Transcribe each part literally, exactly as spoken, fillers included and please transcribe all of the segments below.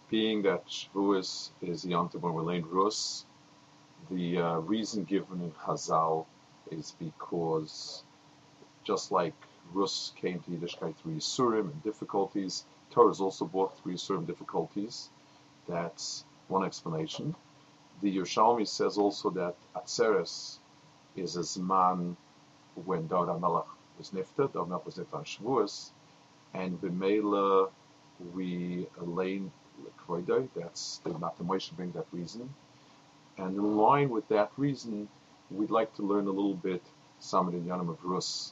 Being that Shavuos is the Yom Tov when we're laying Rus, the uh, reason given in Chazal is because just like Rus came to Yiddishkeit through Yisurim and difficulties, Torah is also brought through Yisurim difficulties. That's one explanation. The Yerushalmi says also that Atzeres is a Zman when David HaMelech was nifted, David HaMelech was nifted on Shavuos, and B'meila we lane Lekvoidai, that's the Matan Moshe bring that reason. And in line with that reason, we'd like to learn a little bit some of the Yanim of Rus.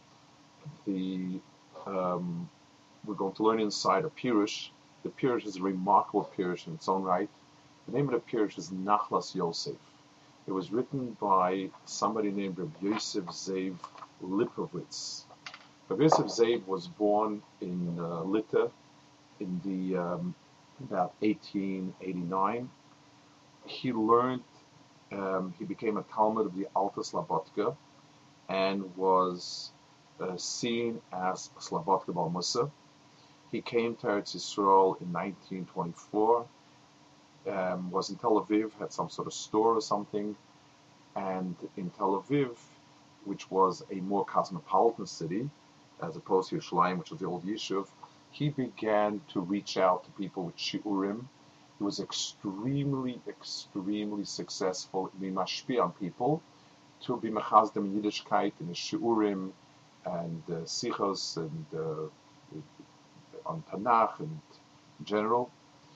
The um, we're going to learn inside a Pirush. The Pirush is a remarkable Pirush in its own right. The name of the Pirush is Nachlas Yosef. It was written by somebody named Reb Yosef Zev Lipovitz. Reb Yosef Zev was born in uh, Lita in the um, about eighteen eighty-nine. He learned, um, he became a Talmud of the Alta Slabotka and was uh, seen as Slabotka Bal Musa. He came to Eretz Yisrael in nineteen twenty-four, um, was in Tel Aviv, had some sort of store or something, and in Tel Aviv, which was a more cosmopolitan city, as opposed to Yerushalayim, which was the old Yishuv, he began to reach out to people with shiurim. He was extremely, extremely successful in being mashpi on people, to be mechaz them in Yiddishkeit, in the shiurim, and uh, sichos, and uh, on Tanakh, and in general.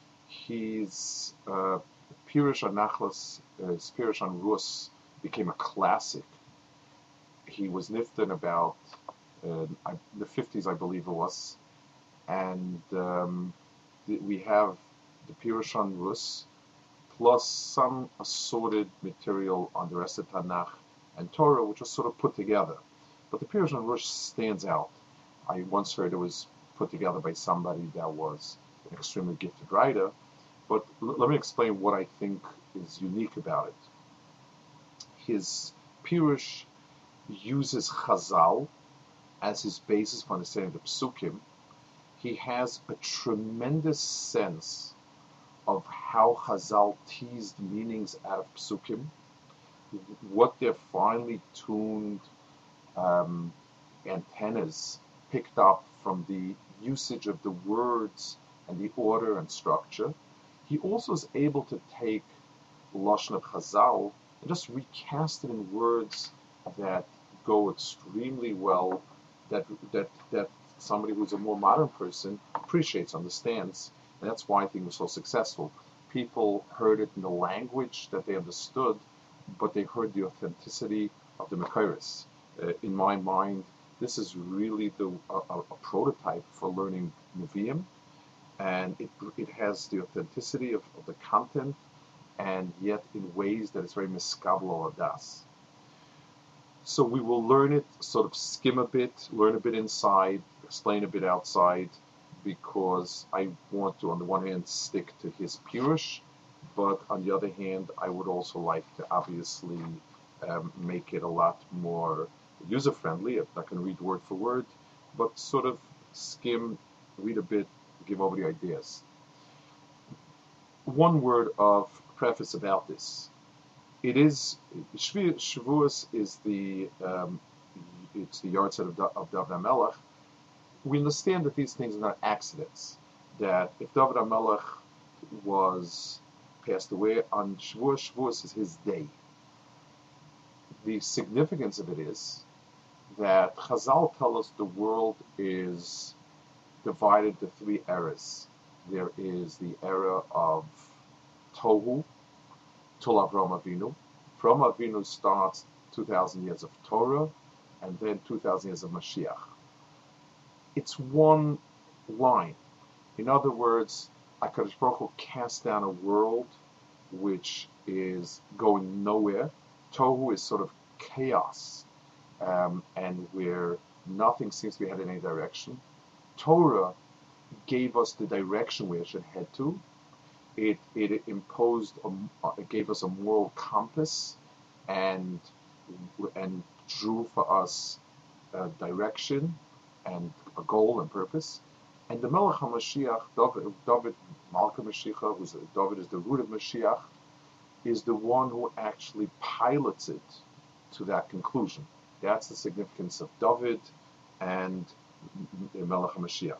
His uh, Pirush on Nachlas, uh, his Pirush on Rus became a classic. He was nifted about uh, the fifties, I believe it was, and um, we have the Pirush on Rus, plus some assorted material on the rest of Tanakh and Torah, which was sort of put together. But the Pirush on Rus stands out. I once heard it was put together by somebody that was an extremely gifted writer, but l- let me explain what I think is unique about it. His Pirush uses Chazal as his basis for understanding the Psukim. He has a tremendous sense of how Chazal teased meanings out of Psukim, what their finely tuned um, antennas picked up from the usage of the words and the order and structure. He also is able to take Lashon of Chazal and just recast it in words that go extremely well, that that that somebody who's a more modern person appreciates, understands, and that's why I think it was so successful. People heard it in the language that they understood, but they heard the authenticity of the Mekairis. Uh, in my mind, this is really the a, a prototype for learning Nevi'im, and it it has the authenticity of, of the content, and yet in ways that is very miskabel adas. So we will learn it, sort of skim a bit, learn a bit inside, explain a bit outside, because I want to, on the one hand, stick to his Pirush, but on the other hand, I would also like to obviously um, make it a lot more user-friendly. I'm not going to read word for word, but sort of skim, read a bit, give over the ideas. One word of preface about this. It is, Shavuos is the, um, it's the yard set of, of David HaMelech. We understand that these things are not accidents, that if David HaMelech was passed away on Shavuos, Shavuos is his day. The significance of it is that Chazal tell us the world is divided into three eras. There is the era of Tohu, till Avram Avinu. From Avinu starts two thousand years of Torah, and then two thousand years of Mashiach. It's one line. In other words, HaKadosh Baruch Hu cast down a world which is going nowhere. Tohu is sort of chaos, um, and where nothing seems to be headed in any direction. Torah gave us the direction we should head to. It it imposed, a, it gave us a moral compass, and and drew for us a direction and a goal and purpose. And the Melech HaMashiach, David, David Malka Mashiach, who's David is the root of Mashiach, is the one who actually pilots it to that conclusion. That's the significance of David and Melech HaMashiach.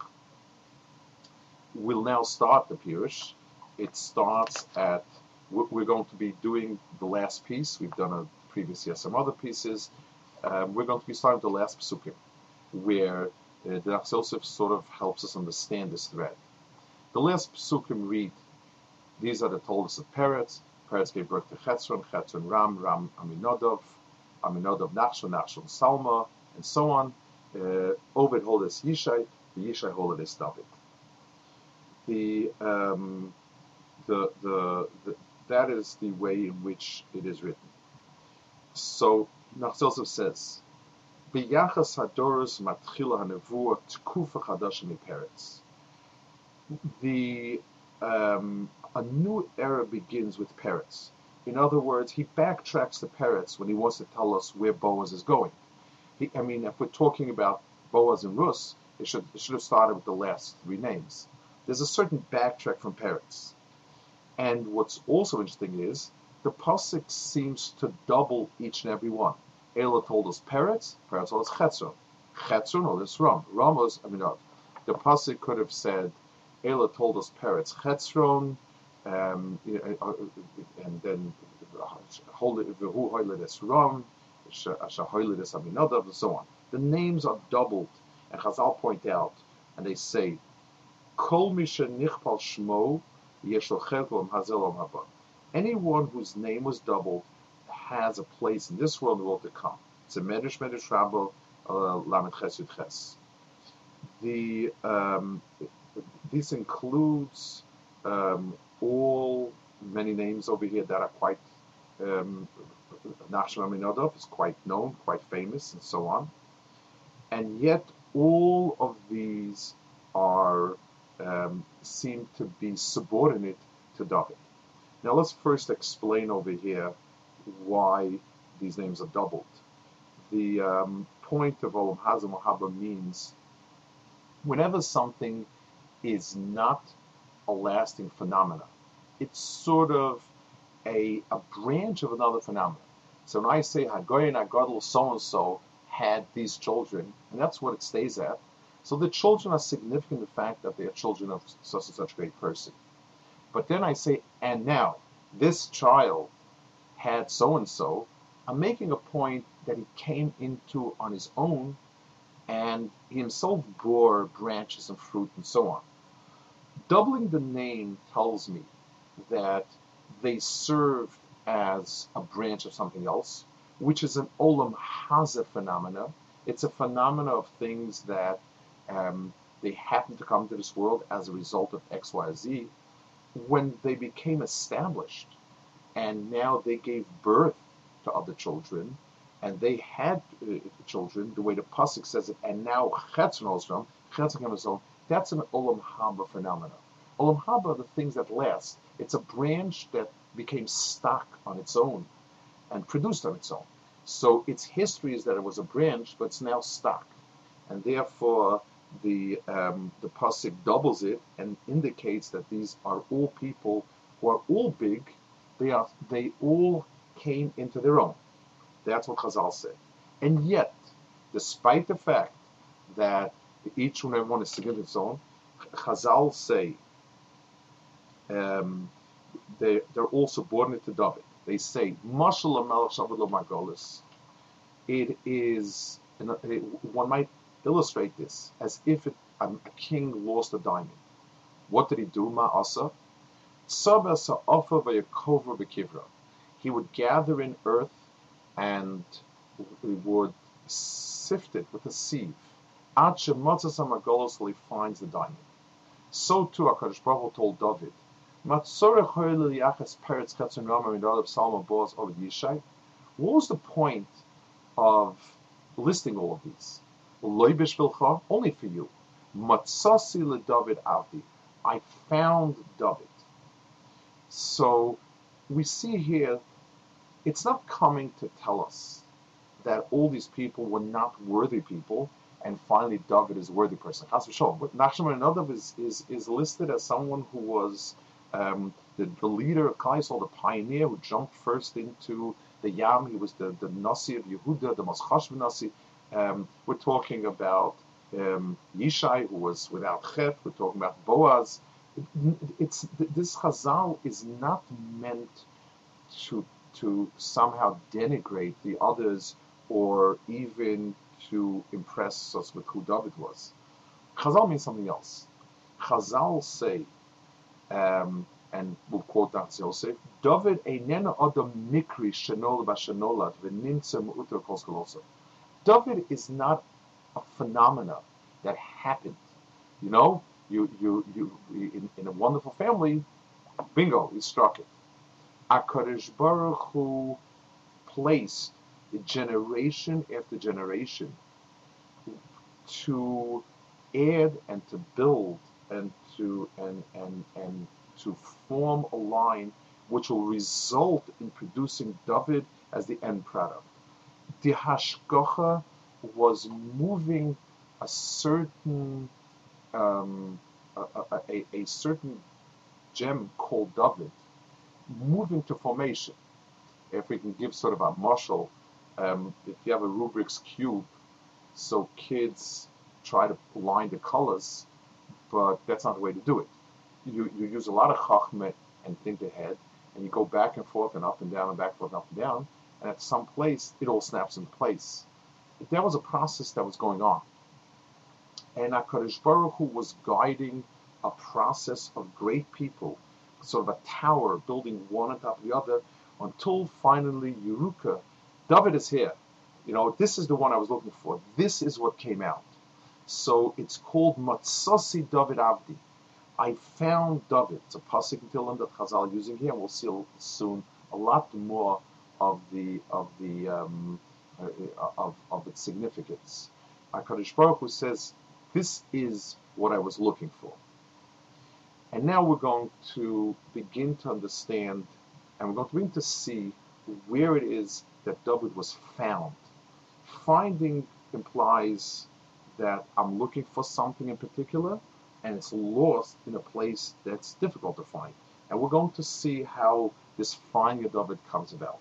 We'll now start the Pirush. It starts at, we're going to be doing the last piece. We've done a previous year some other pieces. Um, we're going to be starting the last Pesukim, where uh, the Nachs Yosef sort of helps us understand this thread. The last Pesukim read, these are the Toldos of Peretz. Peretz gave birth to Chetzron, Chetzron Ram, Ram Aminadov, Aminadov Nachshon, Nachshon Salma, and so on. Uh, Obed Holes Yishai, the Yishai Holes David. The, um, the, the, the, that is the way in which it is written. So, Nachs Yosef says, B'yachas hadoros matchila hanevuah tkufa chadasha miperetz. The um, a new era begins with Peretz. In other words, he backtracks the Peretz when he wants to tell us where Boaz is going. He, I mean, if we're talking about Boaz and Rus, it should it should have started with the last three names. There's a certain backtrack from Peretz. And what's also interesting is the pasuk seems to double each and every one. Ela told us Peretz, Peretz told us Chetzron. Chetzron told us Ram. Ram was, I mean, not. The pasuk could have said, Ela told us Peretz, Chetzron, um, and then V'hu Hoyledes Ram, Asher Hoyledes Aminadav, and so on. The names are doubled, and Chazal point out, and they say, Kol Misha Nichpal Shmo Yeshel Chelkom Hazelom Haba. Anyone whose name was doubled has a place in this world and the world to come. It's a Medrash Medrash Rabbo Lamed Ches Yud Ches. The um, this includes um, all many names over here that are quite um, Nachshon Aminadov is quite known, quite famous, and so on. And yet all of these are um, seem to be subordinate to David. Now let's first explain over here why these names are doubled. The um, point of Olam Hazeh Mohaba means whenever something is not a lasting phenomena, it's sort of a, a branch of another phenomenon. So when I say Hagoyin Agadol so-and-so had these children, and that's what it stays at, so the children are significant in the fact that they are children of such and such a great person. But then I say, and now, this child had so-and-so, I'm making a point that he came into on his own, and he himself bore branches and fruit and so on. Doubling the name tells me that they served as a branch of something else, which is an Olam Hazeh phenomena. It's a phenomena of things that um, they happen to come to this world as a result of X, Y, Z. When they became established, and now they gave birth to other children, and they had uh, children, the way the pasuk says it, and now Chetzron Osram, Chetzron Osram, that's an Olam Haba phenomena. Olam Haba are the things that last. It's a branch that became stock on its own and produced on its own. So its history is that it was a branch, but it's now stock, and therefore the um, the pasuk doubles it and indicates that these are all people who are all big. They are they all came into their own. That's what Chazal said. And yet, despite the fact that each and every one is significant its own, Chazal say um, they they're all subordinate to David. They say Mashal Melech Shabbat Lo Margolis. It is one might illustrate this as if it, um, a king lost a diamond. What did he do? Ma'asa. He would gather in earth and he would sift it with a sieve. Until he finds the diamond. So too, HaKadosh Baruch Hu told David, what was the point of listing all of these? Only for you. Matzasi leDavid Avdi. I found David. So we see here, it's not coming to tell us that all these people were not worthy people, and finally David is a worthy person. Chas v'sholom. But Nachshon ben Nadav is, is, is listed as someone who was um, the, the leader of Klal Yisrael, the pioneer who jumped first into the Yam. He was the, the Nasi of Yehuda, the most chashvan Nasi. Um, we're talking about um, Yishai, who was without Chet. We're talking about Boaz. It, it's this Chazal is not meant to to somehow denigrate the others or even to impress us with who David was. Chazal means something else. Chazal say, um, and we'll quote that Yosef, David einena adam mikri shenol b'shenolad v'nimtza mu'uter kol skolosa. David is not a phenomena that happened. You know, you you you in, in a wonderful family, bingo, he struck it. HaKadosh Baruch Hu placed generation after generation to add and to build and to and and and to form a line which will result in producing David as the end product. The Hashgacha was moving a certain um, a, a, a certain gem called David, moving to formation. If we can give sort of a marshal, um, if you have a Rubik's Cube, so kids try to line the colors, but that's not the way to do it. You you use a lot of chachma and think ahead, and you go back and forth and up and down and back and forth and up and down, and at some place it all snaps into place. But that was a process that was going on. And HaKadosh Baruch Hu was guiding a process of great people, sort of a tower, building one on top of the other, until finally Yeruka, David is here. You know, this is the one I was looking for. This is what came out. So it's called Matzasi David Avdi. I found David. It's a pasuk in Tehillim that Chazal are using here, and we'll see soon a lot more of the of the um, uh, of of its significance. HaKadosh Baruch Hu says, "This is what I was looking for." And now we're going to begin to understand, and we're going to begin to see where it is that David was found. Finding implies that I'm looking for something in particular, and it's lost in a place that's difficult to find. And we're going to see how this finding of David comes about.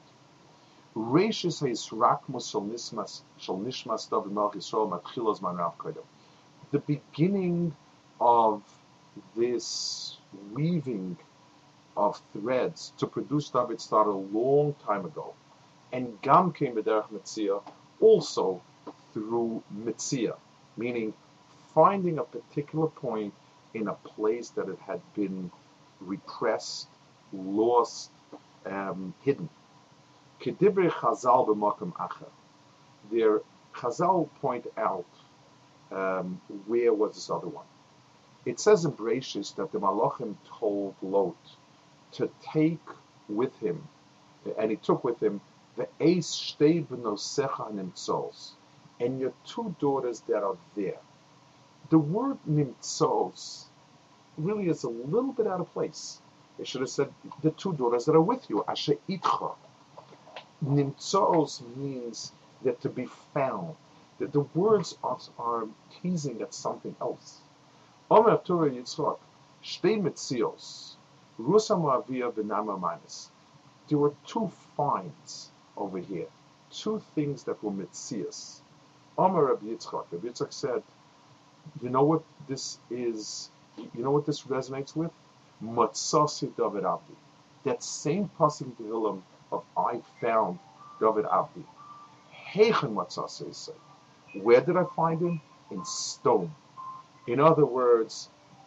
The beginning of this weaving of threads to produce David started a long time ago. And Gam came b'derech Metzia also through Metzia, meaning finding a particular point in a place that it had been repressed, lost, um, hidden. Kedivre Chazal b'makom acher. Their Chazal point out um, where was this other one. It says in Bereshis that the Malachim told Lot to take with him, and he took with him the Eis Shtei B'nosecha Nimtzos, and your two daughters that are there. The word Nimtzos really is a little bit out of place. They should have said the two daughters that are with you, Asher Itcha. Nimtzos means that to be found. The, the words are, are teasing at something else. Omer Torah Yitzchak, Shtei Metzios, Rusa Moavia V'nama Manis. There were two finds over here, two things that were Metzios. Omer Rabbi Yitzchak, Rabbi Yitzchak said, you know what this is, you know what this resonates with? Matzasi David Avdi. That same pasuk in Tehillim of I found David Avdi. Heichen Matzasi is said. Where did I find him? In stone. In other words,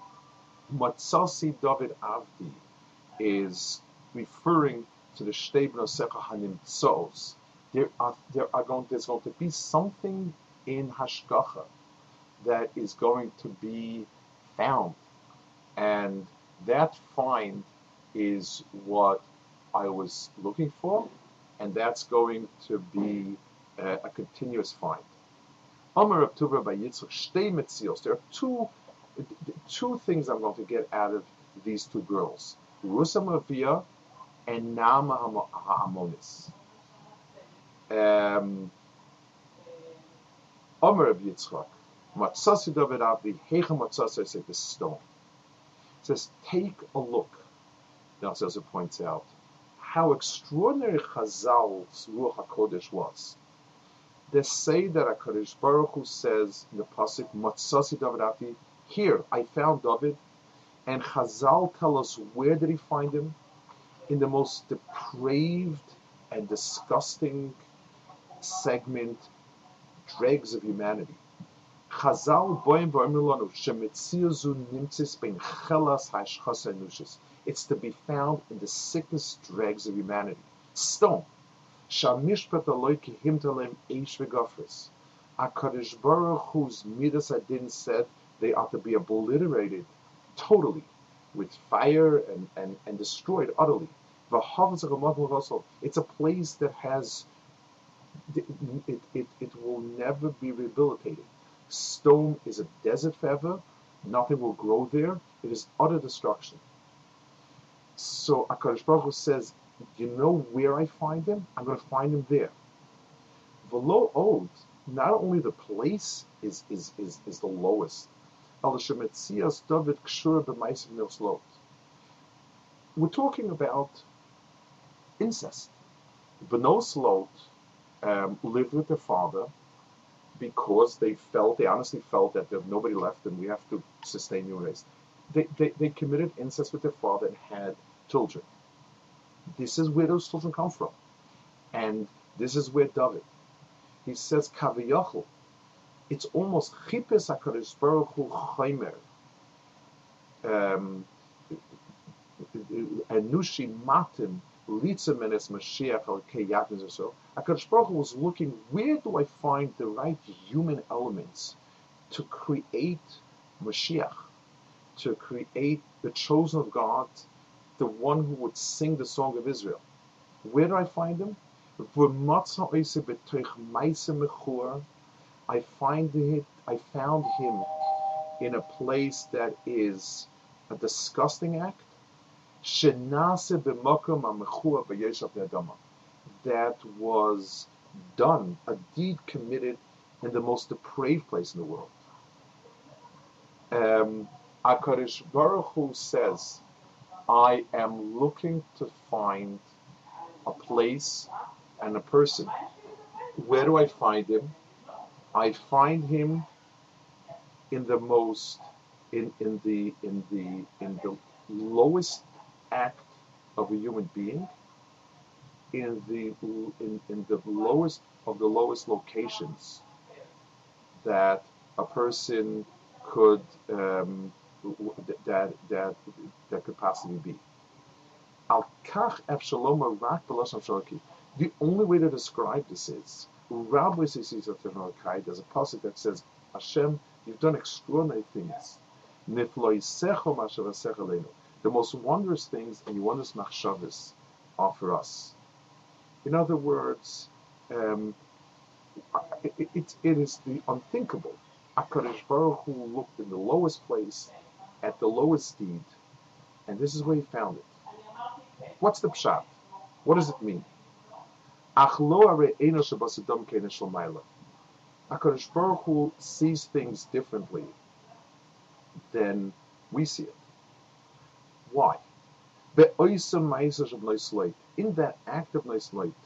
Matzasi David Avdi is referring to the Shtei B'nosecha Hanimtzos. There are there are going there's going to be something in Hashgacha that is going to be found, and that find is what I was looking for, and that's going to be a, a continuous find. Amar Reb Tuva by Yitzchak Shtei Metzios. There are two two things I'm going to get out of these two girls: Rusa Mavia and Naama Ha'amonis. Um, Amar Reb Yitzchak. Matzasi David Avdi, Hecha Matzasi, say the stone. It says, take a look. Now, as it points out, how extraordinary Chazal's Ruach HaKodesh was. They say that HaKadosh Baruch Hu says in the Pasuk, Matzasi David Avdi, here, I found David, and Chazal tell us where did he find him? In the most depraved and disgusting segment, dregs of humanity. Chazal boim boimilonu shemitziazu nimtzis bein chelas hashchas enushis. It's to be found in the sickest dregs of humanity. Stone. Shamishpat aloi kihimtalem eish v'gofris. HaKadosh Baruch Hu's midas adin said they ought to be obliterated totally with fire and, and, and destroyed utterly. It's a place that has it, it, it will never be rehabilitated. Stone is a desert forever. Nothing will grow there. It is utter destruction. So HaKadosh Baruch Hu says, you know where I find him? I'm going to find him there. V'lo od, not only the place is is is, is the lowest. We're talking about incest. Benos Lot um, lived with their father because they felt, they honestly felt that there's nobody left and we have to sustain your race. They, they, they committed incest with their father and had children. This is where those children come from. And this is where David, he says, Kaviyachel, it's almost Chipes HaKadosh Baruch Hu Chaimer, Anushi Matin, Litza Menes Mashiach al Keyatnes or so. HaKadosh Baruch Hu was looking, where do I find the right human elements to create Mashiach, to create the chosen of God, the one who would sing the song of Israel? Where do I find him? I find it. I found him in a place that is a disgusting act. That was done, a deed committed in the most depraved place in the world. Um, HaKadosh Baruch Hu says, I am looking to find a place and a person. Where do I find him? I find him in the most, in, in the in the in the lowest act of a human being, in the in, in the lowest of the lowest locations that a person could um, that that that could possibly be. Al kach efshalom rak b'lashon shalki. The only way to describe this is, there's a passage that says, Hashem, you've done extraordinary things. The most wondrous things and wondrous machshavas are for us. In other words, um, it, it, it is the unthinkable. HaKadosh Baruch Hu looked in the lowest place, at the lowest deed, and this is where he found it. What's the pshat? What does it mean? HaKadosh Baruch Hu sees things differently than we see it. Why? In that act of nice light,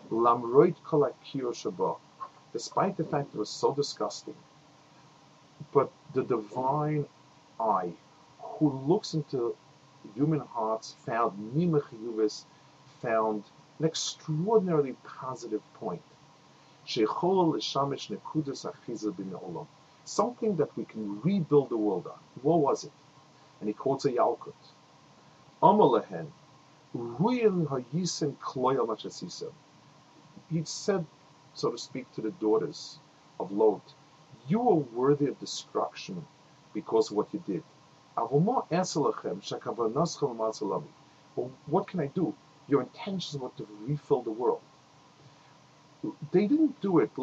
despite the fact it was so disgusting, but the divine eye who looks into human hearts found nimach found an extraordinarily positive point. Something that we can rebuild the world on. What was it? And he quotes a Yalkut. He said, so to speak, to the daughters of Lot, you are worthy of destruction because of what you did. Well, what can I do? Your intentions were to refill the world. They didn't do it.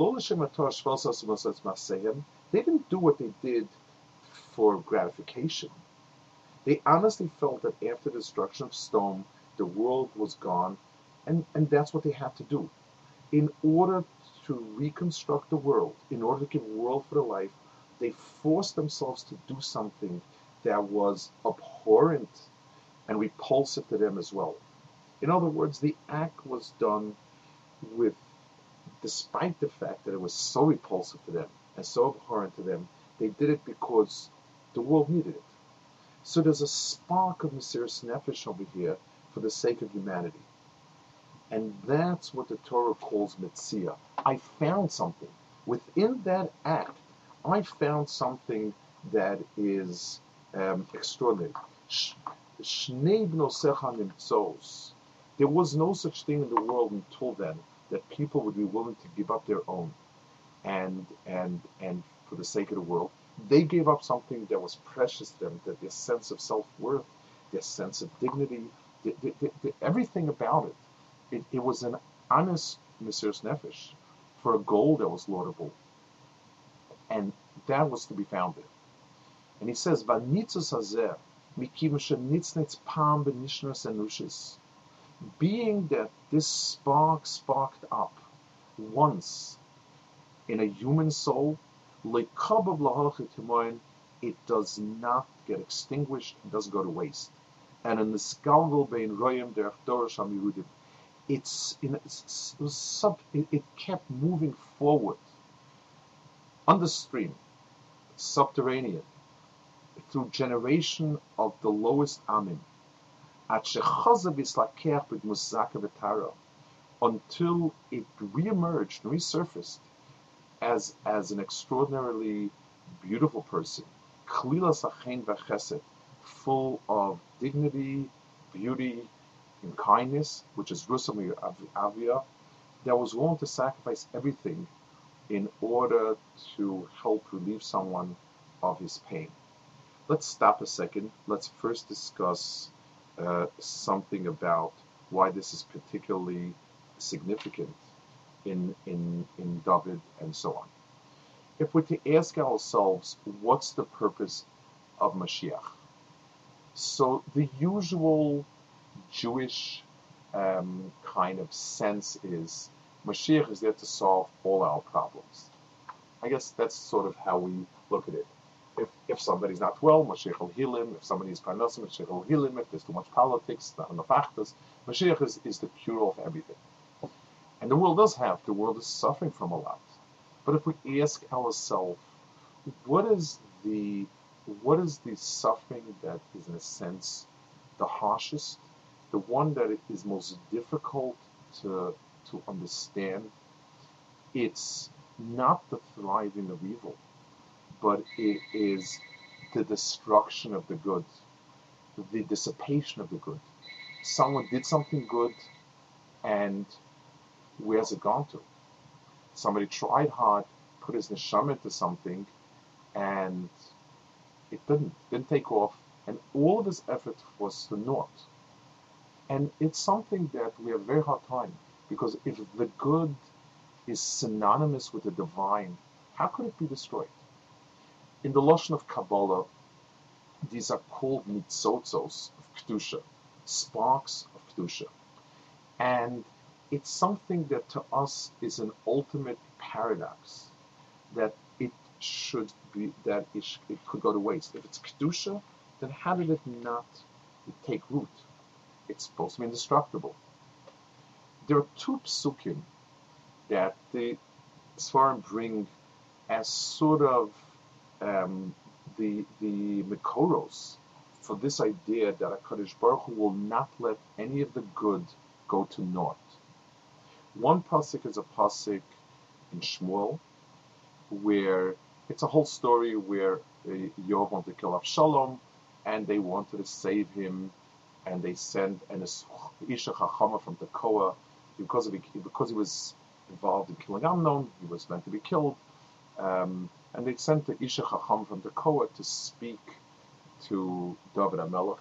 They didn't do what they did for gratification. They honestly felt that after the destruction of Sodom, the world was gone, and, and that's what they had to do. In order to reconstruct the world, in order to give world for the life, they forced themselves to do something that was abhorrent and repulsive to them as well. In other words, the act was done with, despite the fact that it was so repulsive to them and so abhorrent to them, they did it because the world needed it. So there's a spark of Mesiras Nefesh over here for the sake of humanity. And that's what the Torah calls Metzia. I found something. Within that act, I found something that is um, extraordinary. Shnei bnosecha nimtzos. There was no such thing in the world until then that people would be willing to give up their own and and and for the sake of the world. They gave up something that was precious to them, that their sense of self-worth, their sense of dignity, the, the, the, the, everything about it. it. It was an honest Mesiras Nefesh for a goal that was laudable. And that was to be found there. And he says, Vanitzos hazeh, mikim shenitznitzz pam benishnas enushis. Being that this spark sparked up once in a human soul, it does not get extinguished, it doesn't go to waste. And in the skalvel bein royim derech dorosh hamirudim, it's in it's, it, was sub, it, it kept moving forward, understream, subterranean, through generation of the lowest amin, until it re-emerged, resurfaced as as an extraordinarily beautiful person, full of dignity, beauty, and kindness, which is Rusam Avia, that was willing to sacrifice everything in order to help relieve someone of his pain. Let's stop a second. Let's first discuss uh, something about why this is particularly significant in, in, in David and so on. If we're to ask ourselves, what's the purpose of Mashiach? So the usual Jewish um, kind of sense is Mashiach is there to solve all our problems. I guess that's sort of how we look at it. If if somebody's not well, Mashiach will heal him. If somebody's parnasim, Mashiach will heal him. If there's too much politics, not enough achtas, Mashiach is, is the cure of everything. And the world does have, the world is suffering from a lot. But if we ask ourselves, what is the what is the suffering that is in a sense the harshest, the one that is most difficult to to understand? It's not the thriving of evil, but it is the destruction of the good, the dissipation of the good. Someone did something good, and where's it gone to? Somebody tried hard, put his neshama into something, and it didn't, didn't take off, and all of his effort was to naught. And it's something that we have a very hard time, because if the good is synonymous with the divine, how could it be destroyed? In the Lashon of Kabbalah, these are called nitzotzos of Kedusha, sparks of Kedusha. And it's something that to us is an ultimate paradox, that it should be, that it, sh- it could go to waste. If it's Kedusha, then how did it not take root? It's supposed to be indestructible. There are two psukim that the Sfarim bring as sort of um, the the Mekoros for this idea that HaKadosh Baruch Hu will not let any of the good go to naught. One pasuk is a pasuk in Shmuel, where it's a whole story where uh, Yoav wanted to kill Avshalom, and they wanted to save him, and they sent an Isha Chachama from Tekoa because of because he was involved in killing Amnon. He was meant to be killed, um, and they sent the Isha Chacham from Tekoa to speak to David HaMelech,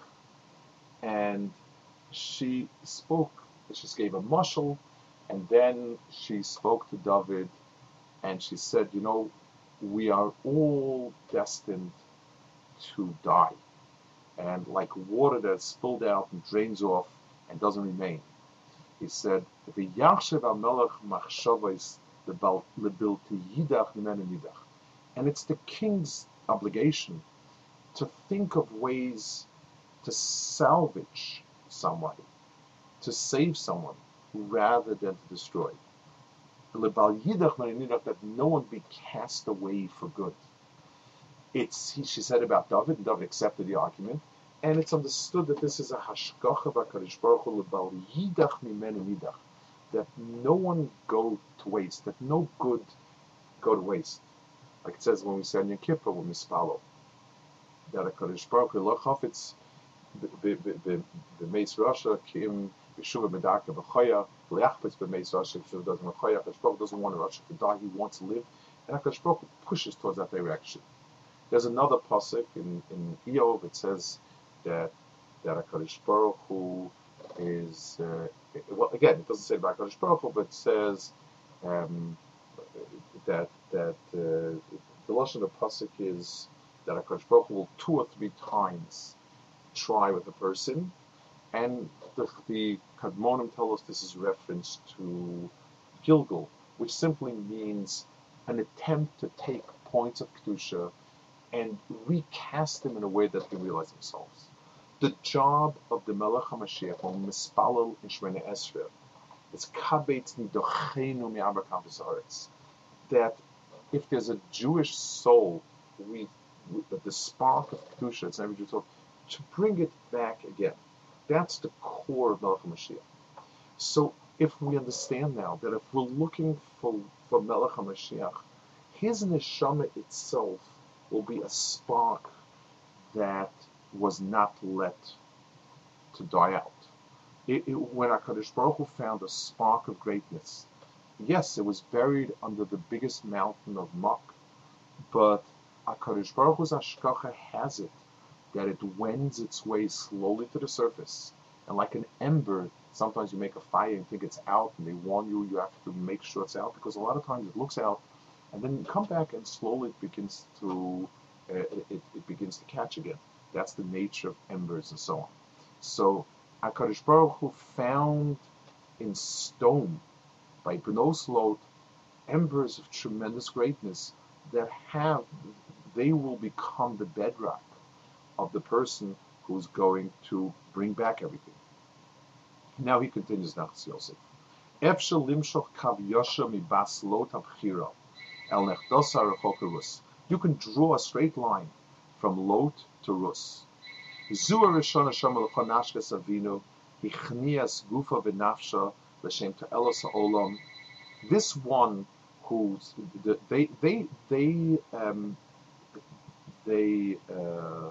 and she spoke. She just gave a mashal, and then she spoke to David, and she said, "You know, we are all destined to die, and like water that's spilled out and drains off and doesn't remain." He said, "V'yachshev HaMelech machshavos lebilti yidach mimenu nidach." And it's the king's obligation to think of ways to salvage somebody, to save someone, rather than to destroy. That no one be cast away for good. It's he, she said about David, and David accepted the argument, and it's understood that this is a hashgacha b'Hakadosh Baruch Hu lebal yidach mimenu nidach, that no one go to waste, that no good go to waste. Like it says when we say on Yom Kippur, when we spalo, that Hakadosh Baruch Hu lo chafetz b'meis Rasha kim b'shuva medaka b'choya v'leachpetz b'meis Rasha b'shuva doesn't b'choya. Hakadosh Baruch Hu doesn't want Rasha to die; he wants to live, and Hakadosh Baruch Hu pushes towards that direction. There's another pasuk in in Eov. It says that that Hakadosh Baruch Hu is uh, well. Again, it doesn't say about Hakadosh Baruch Hu, but it says um, that that uh, the lashon of the pasuk is that Hakadosh Baruch Hu will two or three times try with a person, and the, the Kadmonim tell us this is reference to Gilgal, which simply means an attempt to take points of kedusha and recast them in a way that they realize themselves. The job of the Melech HaMashiach, or Mispalel in Shemini Esrei, is kabetz nidochenu mi'arba kampus haaretz, that if there's a Jewish soul, we, we the spark of kedusha, it's every Jewish soul, to bring it back again. That's the core of Melech HaMashiach. So if we understand now that if we're looking for, for Melech HaMashiach, his neshama itself will be a spark that was not let to die out. It, it, when HaKadosh Baruch Hu found a spark of greatness, yes, it was buried under the biggest mountain of muck, but HaKadosh Baruch Hu's hashgacha has it that it wends its way slowly to the surface. And like an ember, sometimes you make a fire and think it's out, and they warn you, you have to make sure it's out, because a lot of times it looks out, and then you come back and slowly it begins to uh, it, it begins to catch again. That's the nature of embers and so on. So HaKadosh Baruch Hu found in stone, by Bnos Lot, embers of tremendous greatness that have, they will become the bedrock of the person who's going to bring back everything. Now he continues, Nachas Yosef. Efshel limshoch kav yosher mi bas lot abchira el nechdosa rechok Rus. You can draw a straight line from Lot to Rus. Zu harishon Hashem l'chon nashkes avinu hichnias gufa v'nafsha l'shem te'elos ha'olam. This one who they they they um, they uh,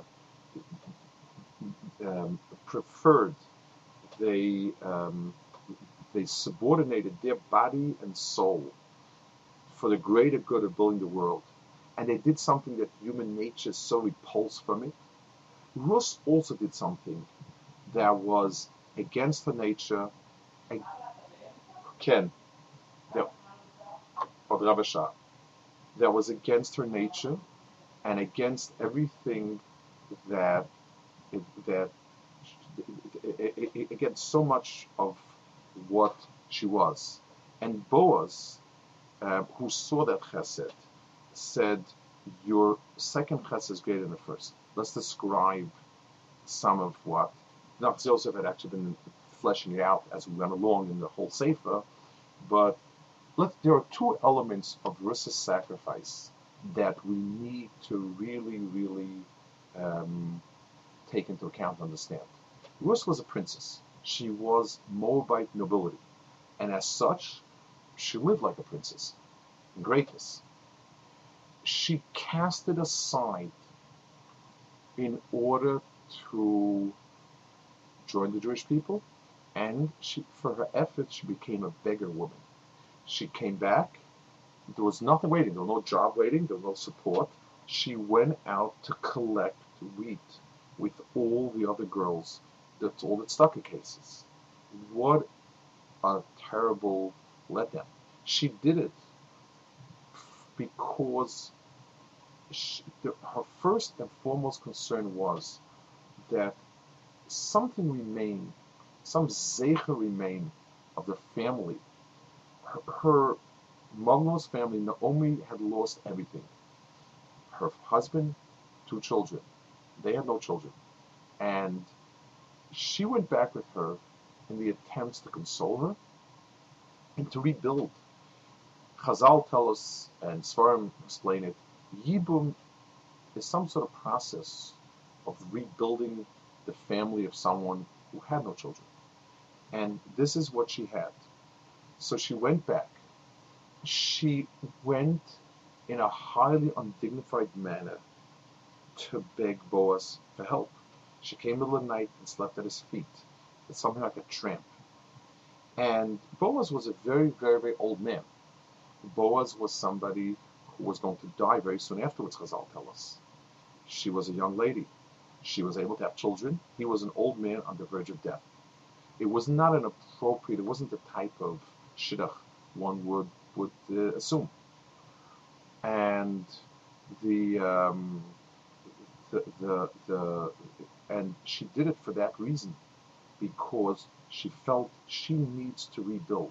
um, preferred, they um, they subordinated their body and soul for the greater good of building the world, and they did something that human nature so repulsed from it. Rus also did something that was against her nature. Ken, that of Rabashah, that was against her nature and against everything that that against so much of what she was. And Boaz, uh, who saw that chesed, said, your second chesed is greater than the first. Let's describe some of what Nachas Yosef had actually been fleshing it out as we went along in the whole Sefer, but let, there are two elements of Rus's sacrifice that we need to really, really um, take into account and understand. Rus was a princess. She was Moabite nobility, and as such, she lived like a princess in greatness. She cast it aside in order to join the Jewish people, and she, for her efforts, she became a beggar woman. She came back. There was nothing waiting. There was no job waiting. There was no support. She went out to collect wheat with all the other girls. That's all that stuck in cases. What a terrible letdown. She did it because she, the, her first and foremost concern was that something remained, some zecher remained of the family. Her, her mother-in-law's family, Naomi, had lost everything. her husband, two children. They had no children. And she went back with her in the attempts to console her and to rebuild. Chazal tell us, and Svarim explain it, Yibum is some sort of process of rebuilding the family of someone who had no children. And this is what she had. So she went back. She went in a highly undignified manner to beg Boaz for help. She came in the middle of the night and slept at his feet. It's something like a tramp. And Boaz was a very, very, very old man. Boaz was somebody who was going to die very soon afterwards, Chazal tell us. She was a young lady. She was able to have children. He was an old man on the verge of death. It was not an appropriate, it wasn't the type of shidduch one would, would uh, assume. And the, um, the, the, the, and she did it for that reason, because she felt she needs to rebuild.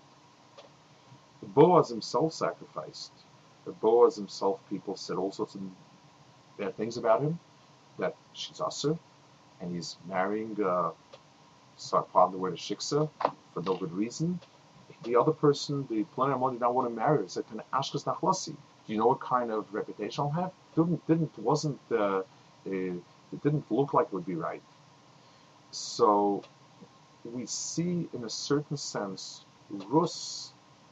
Boaz himself sacrificed. Boaz himself, people said all sorts of bad things about him, that she's usher, and he's marrying, uh, so pardon the word, a shiksa, for no good reason. The other person, the Ploni Almoni, did not want to marry her. He said, Ashkas Nachlasi. Do you know what kind of reputation I'll have? Didn't, didn't, wasn't, uh, it, it didn't look like it would be right. So we see, in a certain sense, Rus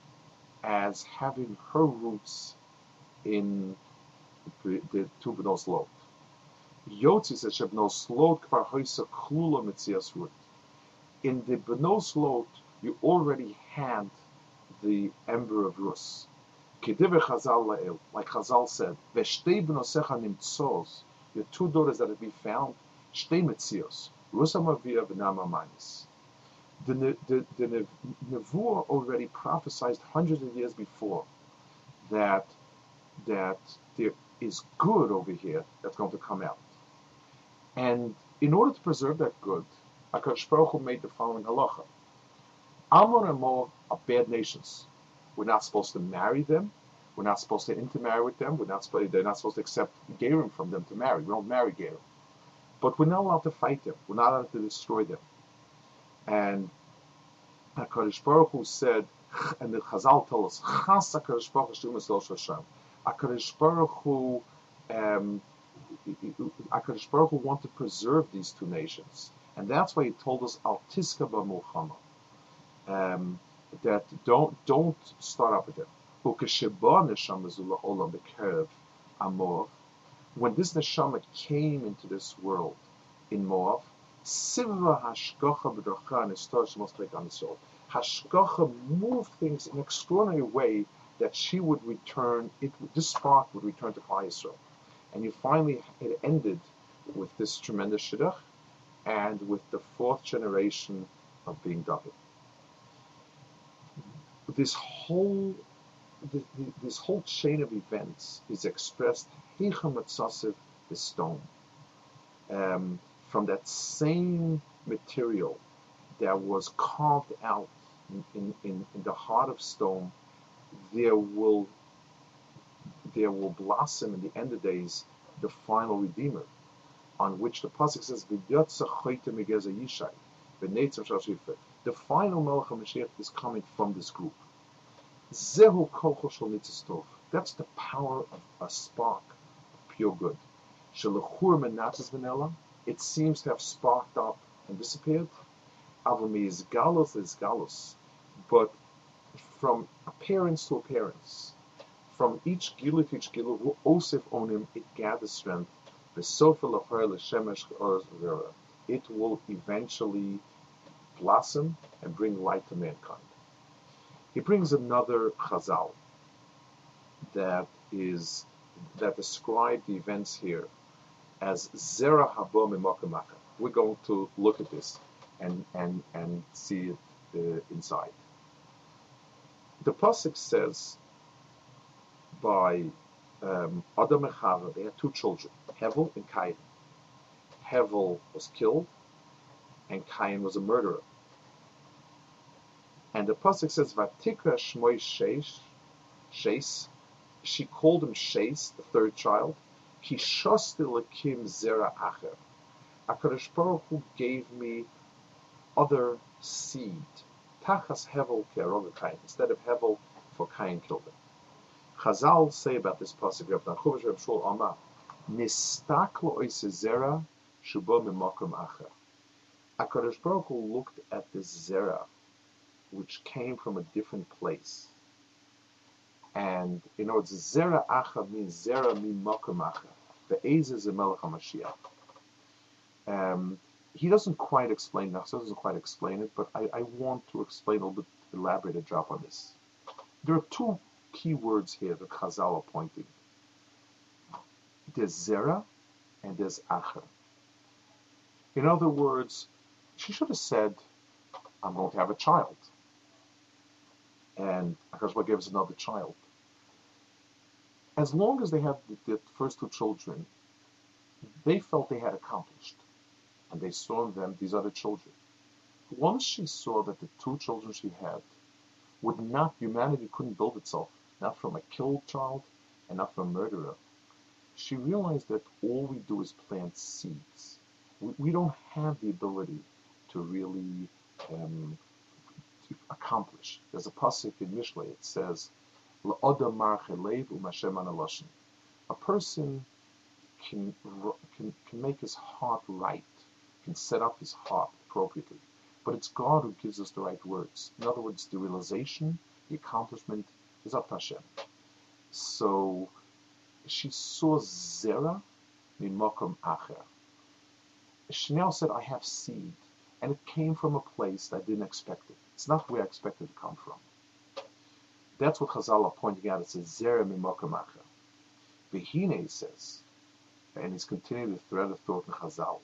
as having her roots in the, the two Bnos Lot. Yotzi says, Shebnos Lot kvar hoisa klula mitzias rut. In the Bnos Lot, you already had the ember of Rus. Kediver Chazal la'el, like Chazal said, Veshtei b'nosecha nimtzos, your two daughters that have been found, Shtei mitzios, Rus amavia v'nam amanis. The, the, the Nevuah already prophesied hundreds of years before that, that there is good over here that's going to come out. And in order to preserve that good, HaKadosh Baruch Hu made the following halacha. Ammon and Moab are bad nations. We're not supposed to marry them. We're not supposed to intermarry with them. We're not supposed, they're not supposed to accept Gerim from them to marry. We don't marry Gerim. But we're not allowed to fight them. We're not allowed to destroy them. And HaKadosh Baruch Hu said, and the Chazal tell us, Chas HaKadosh Baruch Hu HaKadosh Baruch Hu um, HaKadosh Baruch Hu wanted to preserve these two nations. And that's why he told us, Al Tiska B'Mulchama, um, that don't don't start up with them. When this neshama came into this world in Moab, Hashgacha moved things in an extraordinary way that she would return, it, this spark would return to Klal Yisrael. And you finally, it ended with this tremendous shidduch and with the fourth generation of being David. This whole, this whole chain of events is expressed Heicha Matzasiv, the stone. Um, from that same material that was carved out in, in, in, in the heart of stone, there will there will blossom in the end of days the final Redeemer, on which the pasuk says, "V'yotza choyte megeza Yishai, v'neitzam shal shifet." The final Melech HaMashiach is coming from this group. Zehu kocho shel nitzis tov. That's the power of a spark of pure good. Shelachur menatzes v'nelam. It seems to have sparked up and disappeared. Avami is galus is galus, but from appearance to appearance, from each gilu to each gilu, who osif onim, it gathers strength. It will eventually blossom and bring light to mankind. He brings another chazal that is that describe the events here as zera haba mimakamacha. We're going to look at this and and and see it uh, inside. The pasuk says by um, Adam and Chava, they had two children, Hevel and Cain. Hevel was killed, and Cain was a murderer. And the pasuk says, "Vatikra shmoi Sheish, Sheis." She called him Sheis, the third child, Ki shosti lakim zera acher. HaKadosh Baruch Hu gave me other seed. Tachas hevel ke'arog Kain, instead of hevel for Kain killed him. Chazal say about this pasuk, Reb Nachum Reb Shul Amar, nistaklo oise zera shubo mimakom acher. HaKadosh Baruch Hu looked at this zera, which came from a different place. And in other words, zera acher means zera mimakom acher. The Ezer is a Melech HaMashiach. Um, he doesn't quite explain that, so doesn't quite explain it, but I, I want to explain a little bit, elaborate a drop on this. There are two key words here that Chazal are pointing. There's zera and there's acher. In other words, she should have said, I'm going to have a child. And HaKadosh Baruch Hu gave us another child. As long as they had the, the first two children, they felt they had accomplished. And they saw in them these other children. Once she saw that the two children she had would not, humanity couldn't build itself, not from a killed child and not from a murderer, she realized that all we do is plant seeds. We, we don't have the ability to really um, to accomplish. There's a pasuk in Mishlei, it says, L'odam marche lev u'mashem analoshin. A person can, can, can make his heart right, can set up his heart appropriately. But it's God who gives us the right words. In other words, the realization, the accomplishment is up to Hashem. So she saw zera mimakom acher. She now said, I have seed. And it came from a place that I didn't expect it. It's not where I expected it to come from. That's what Chazal are pointing out. It says zera mimakom acher. V'hine says, and he's continuing the thread of thought in Chazal.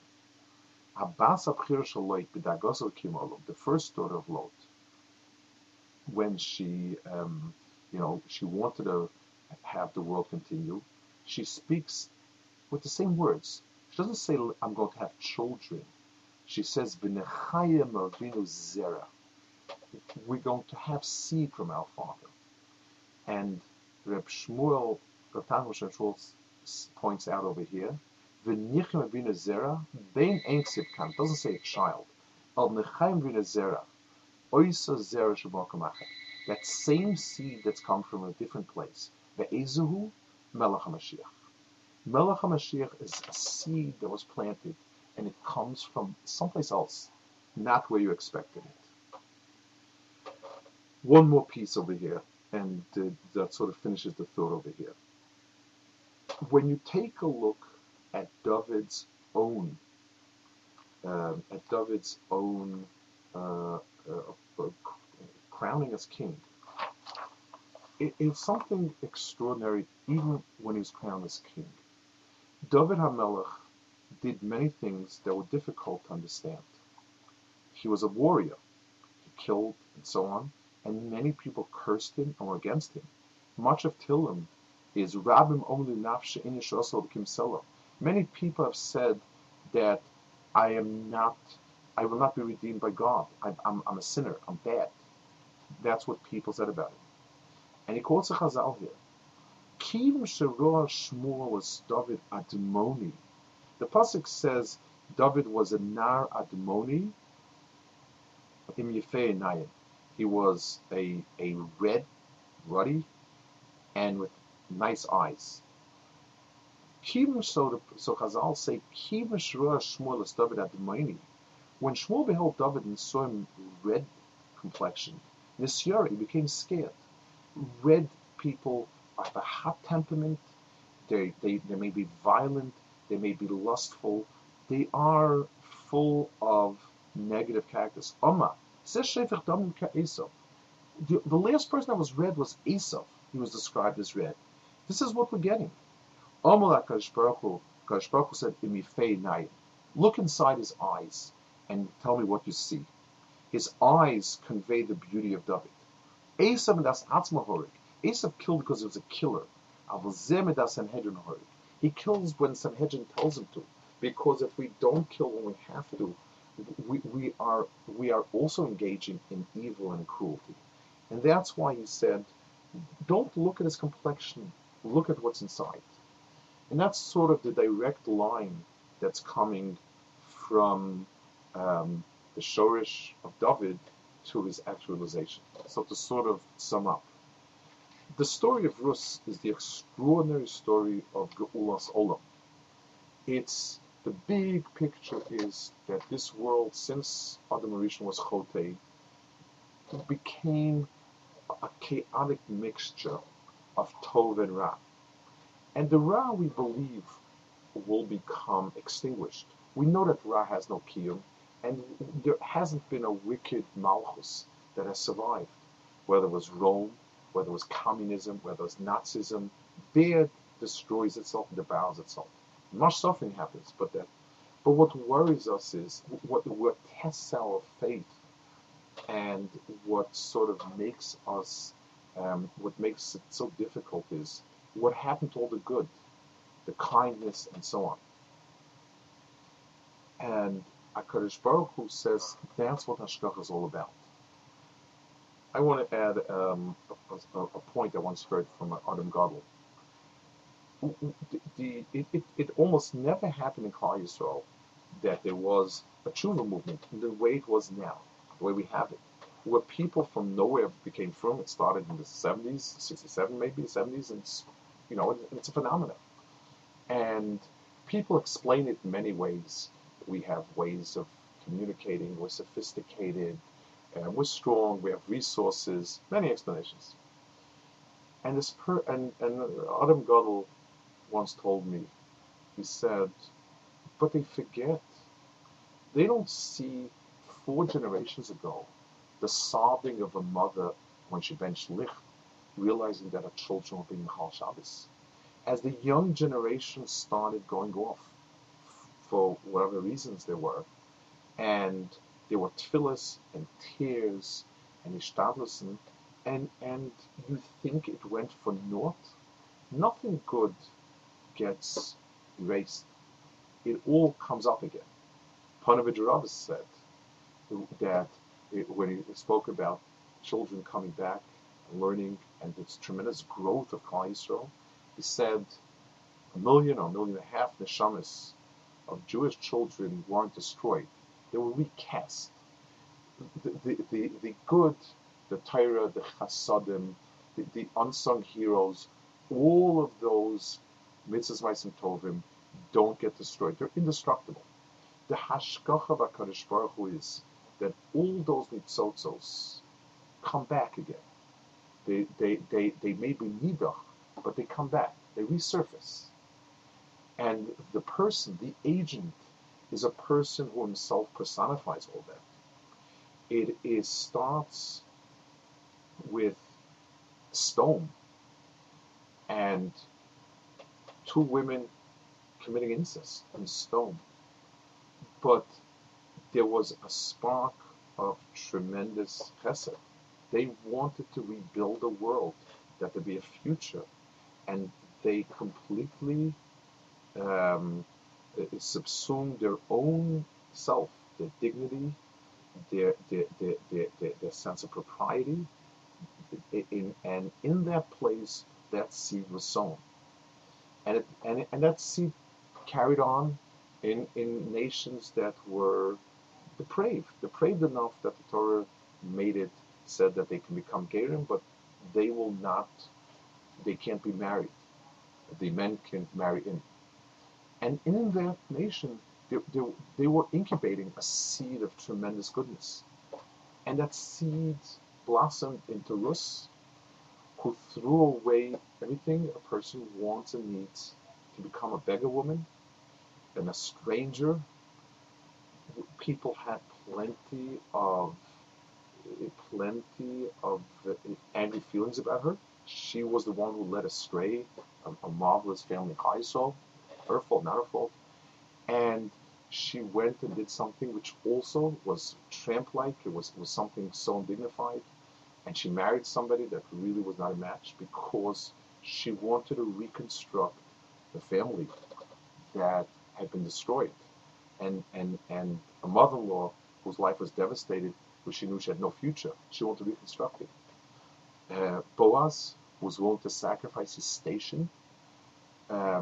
The first daughter of Lot, when she, um, you know, she wanted to have the world continue, she speaks with the same words. She doesn't say, I'm going to have children. She says, V'nechayim avinu zera. We're going to have seed from our father. And Reb Shmuel, Reb Tanchum Shmuel points out over here, V'nichem avinu zera, bein ein sivkan, doesn't say a child. Al nechayim avinu zera, oisa zera shebakam acher. That same seed that's come from a different place. Ve'ezuhu Melech HaMashiach. Melech HaMashiach is a seed that was planted, and it comes from someplace else, not where you expected it. One more piece over here, and uh, that sort of finishes the thought over here. When you take a look at David's own, um, at David's own uh, uh, uh, crowning as king, it, it's something extraordinary. Even when he was crowned as king, David HaMelech did many things that were difficult to understand. He was a warrior. He killed and so on, and many people cursed him and were against him. Much of Tehillim is Rabim Omlu Nafshe Inish Osel Kimsela. Many people have said that I am not, I will not be redeemed by God. I, I'm, I'm a sinner. I'm bad. That's what people said about him. And he quotes a Chazal here. Kim Sheroah Shmuel was David Admoni. The pasuk says David was a Nar Admoni im Yefei Einayim. He was a a red, ruddy, and with nice eyes. So, so Chazal say, When Shmuel beheld David and saw him red complexion, Nisyara, he became scared. Red people are a hot temperament. They, they, they may be violent. They may be lustful. They are full of negative characters. Oma, says Shefech Damim Ka'esav. The, the last person that was red was Esav. He was described as red. This is what we're getting. Omar HaKadosh Baruch Hu, HaKadosh Baruch Hu said, Imifei Nayim. Look inside his eyes and tell me what you see. His eyes convey the beauty of David. Esav and das Atzma Horig. Esav killed because he was a killer. Aval Zeh Medas Sanhedrin Horig. He kills when Sanhedrin tells him to. Because if we don't kill when we have to, we, we are we are also engaging in evil and cruelty. And that's why he said, don't look at his complexion, look at what's inside. And that's sort of the direct line that's coming from um, the Shorish of David to his actualization. So to sort of sum up, the story of Rus is the extraordinary story of Geulas Olam. It's the big picture is that this world, since Adam Rishon was Chotei, became a chaotic mixture of Tov and Ra. And the Ra, we believe, will become extinguished. We know that Ra has no kiyum, and there hasn't been a wicked Malchus that has survived, whether it was Rome, whether it was communism, whether it was Nazism. Bad destroys itself and devours itself. Much suffering happens, but that. But what worries us is what what tests our faith, and what sort of makes us, um, what makes it so difficult is what happened to all the good, the kindness, and so on. And HaKadosh Baruch Hu says that's what Hashgacha is all about. I want to add um, a, a, a point I once heard from Adam Gadol. The, the, it, it, it almost never happened in Klal Yisrael that there was a tshuva movement in the way it was now, the way we have it, where people from nowhere became frum. It started in the seventies, sixty-seven maybe, the seventies, and it's, you know, and it's a phenomenon. And people explain it in many ways. We have ways of communicating, we're sophisticated, uh, we're strong, we have resources, many explanations. And this per and, and Adam Gadol once told me, he said, but they forget, they don't see four generations ago the sobbing of a mother when she benched Licht, realizing that her children were being Mechal Shabbos. As the young generation started going off, for whatever reasons there were, and there were tefillas and tears and ishtadlusen, and and you think it went for naught? Nothing good gets erased. It all comes up again. Panovich Rabbis said that it, when he spoke about children coming back and learning and this tremendous growth of Klal Yisrael, he said a million or a million and a half neshamas of Jewish children weren't destroyed. They were recast. The, the, the, the good, the Torah, the Chasadim, the, the unsung heroes, all of those mitzvahs, ma'asim tovim, don't get destroyed. They're indestructible. The hashgacha of HaKadosh Baruch Hu is that all those nitzotzos come back again. They, they, they, they may be nidach, but they come back. They resurface. And the person, the agent, is a person who himself personifies all that. It is starts with stone and two women committing incest in stone. But there was a spark of tremendous chesed. They wanted to rebuild a world, that there be a future, and they completely um, subsumed their own self, their dignity, their their their their, their, their sense of propriety, in, and in that place, that seed was sown, and it, and and that seed carried on in in nations that were depraved, depraved enough that the Torah made it said that they can become gerim, but they will not, they can't be married. The men can't marry in. And in that nation, they, they, they were incubating a seed of tremendous goodness. And that seed blossomed into Rus, who threw away everything a person wants and needs to become a beggar woman and a stranger. People had plenty of plenty of angry feelings about her. She was the one who led astray a, a marvelous family in Klal Yisrael. Her fault, not her fault. And she went and did something which also was tramp-like. It was, it was something so undignified. And she married somebody that really was not a match because she wanted to reconstruct the family that had been destroyed. And, and, and a mother-in-law whose life was devastated because she knew she had no future. She wanted to reconstruct it. Uh, Boaz was willing to sacrifice his station um,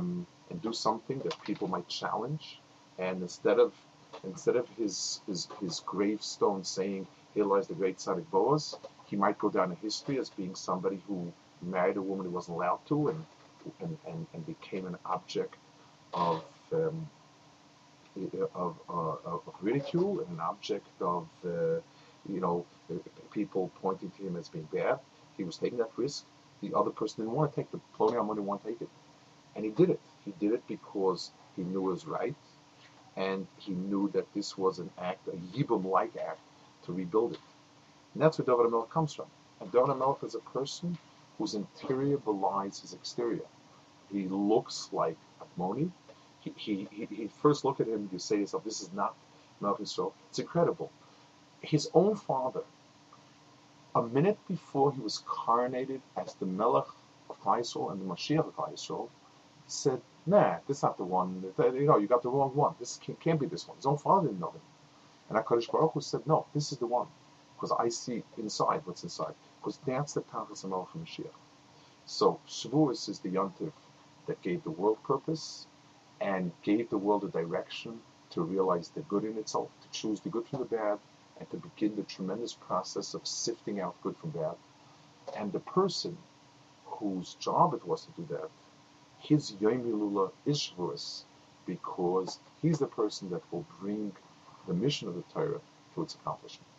and do something that people might challenge. And instead of instead of his his, his gravestone saying here lies the great Tzaddik Boaz, he might go down in history as being somebody who married a woman he wasn't allowed to, and and, and, and became an object of um, of, uh, of ridicule and an object of uh, you know people pointing to him as being bad. He was taking that risk. The other person didn't want to take the Ploni Almoni didn't want to take it, and he did it. He did it because he knew it was right, and he knew that this was an act, a Yibum-like act, to rebuild it. And that's where David HaMelech comes from. And David HaMelech is a person whose interior belies his exterior. He looks like Almoni. He, he, he, he first look at him, you say to yourself, this is not Melech Yisrael. It's incredible. His own father, a minute before he was coronated as the Melech of Klal Yisrael and the Mashiach of Klal Yisrael, said, nah, this is not the one. You know, you got the wrong one. This can't, can't be this one. His own father didn't know him. And HaKadosh Baruch Hu said, no, this is the one. Because I see inside what's inside. Because that's the Tachlis HaMelech HaMashiach. So Shavuos is the yontif that gave the world purpose and gave the world a direction to realize the good in itself, to choose the good from the bad, and to begin the tremendous process of sifting out good from bad. And the person whose job it was to do that, his Yom Hilula is Shavuos, because he's the person that will bring the mission of the Torah to its accomplishment.